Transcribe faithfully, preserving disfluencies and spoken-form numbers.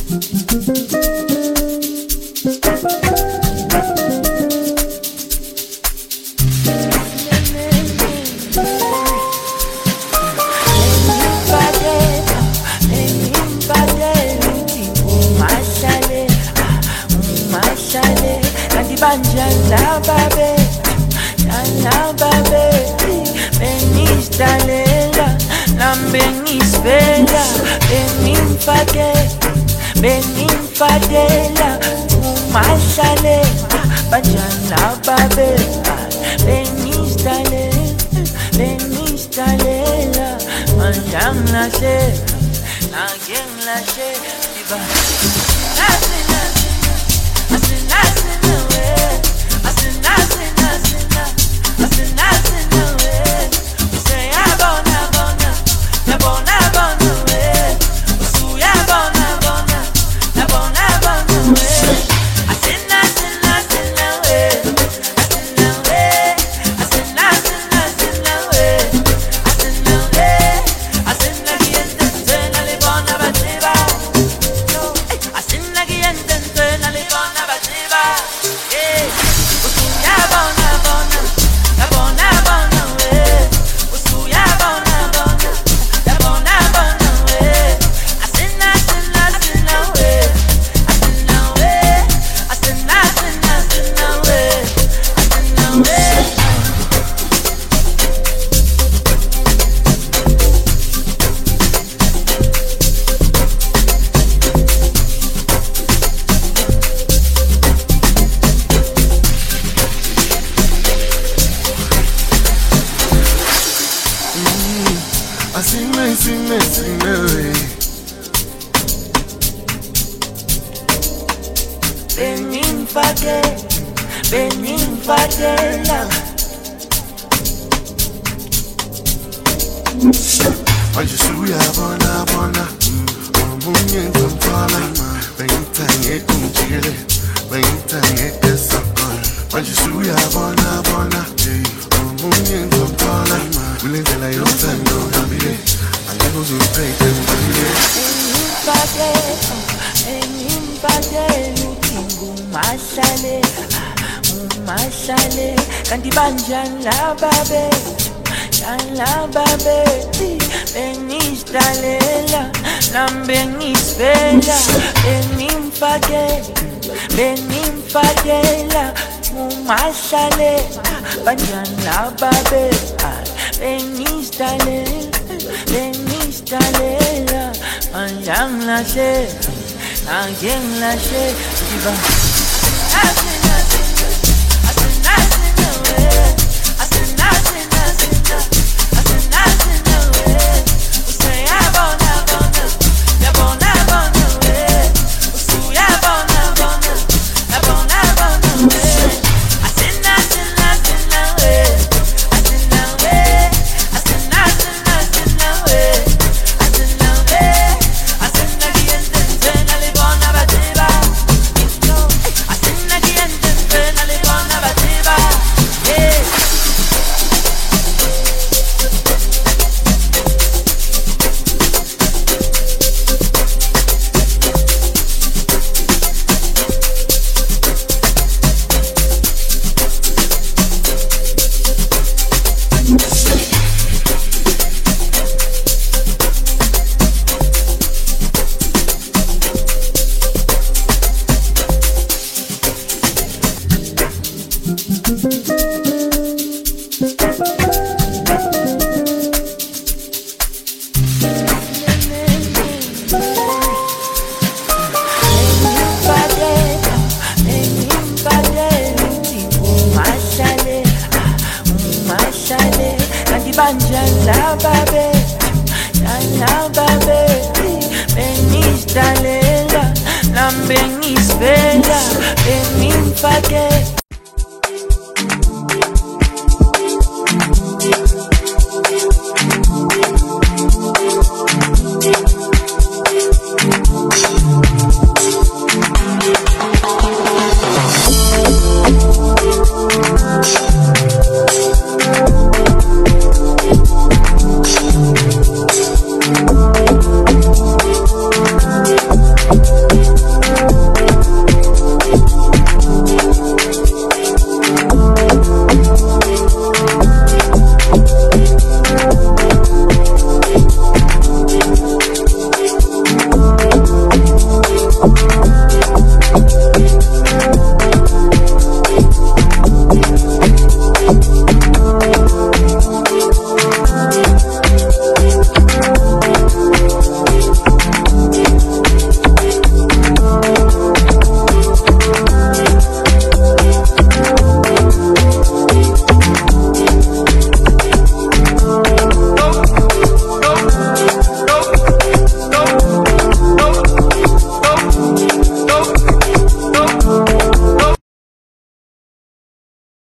Banjala babe, jala babe, benistalela, lambenisvela, beninfake, beninfadela, umashale, banjala babe, benistalela, benistalela, banjala she, nagengla she, diba, nasina, nasina, nasina. Beninfade, beninfadela. Ajisuya bona bona, omunye ngamfala, bengithange kunjile, bengithange esakol. Ajisuya bona bona, omunye ngamfala, kulendlela yothando ngambile, angeke uzuphethe ngambile. Beninfade, beninfade. Umashale, umashale, kanti banjala babe, jala babe, benistalela, lambenisvela, benimfake, benimfakela, umashale, banjala babe, benistalela, benistalela, banjala she, angela she, diva. Banjala babe, jala babe, benistalela, lambenisvela, beninfake.